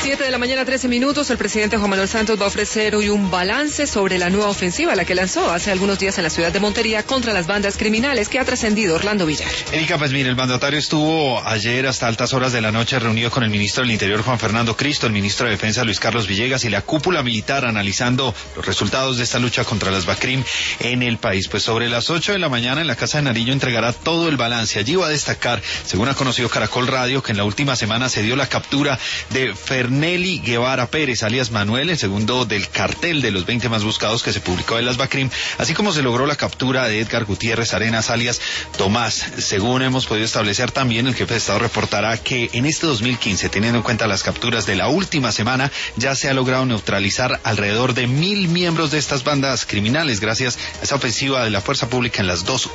7 de la mañana, 13 minutos. El presidente Juan Manuel Santos va a ofrecer hoy un balance sobre la nueva ofensiva, la que lanzó hace algunos días en la ciudad de Montería contra las bandas criminales, que ha trascendido Orlando Villar. Erika, pues mire, el mandatario estuvo ayer hasta altas horas de la noche reunido con el ministro del Interior, Juan Fernando Cristo, el ministro de Defensa, Luis Carlos Villegas, y la cúpula militar analizando los resultados de esta lucha contra las BACRIM en el país. Pues sobre las 8 de la mañana en la Casa de Nariño entregará todo el balance. Allí va a destacar, según ha conocido Caracol Radio, que en la última semana se dio la captura de Ferneli Guevara Pérez, alias Manuel, el segundo del cartel de los 20 más buscados que se publicó de las BACRIM, así como se logró la captura de Edgar Gutiérrez Arenas, alias Tomás. Según hemos podido establecer también, el jefe de Estado reportará que en este 2015, teniendo en cuenta las capturas de la última semana, ya se ha logrado neutralizar alrededor de 1.000 miembros de estas bandas criminales, gracias a esa ofensiva de la fuerza pública en las dos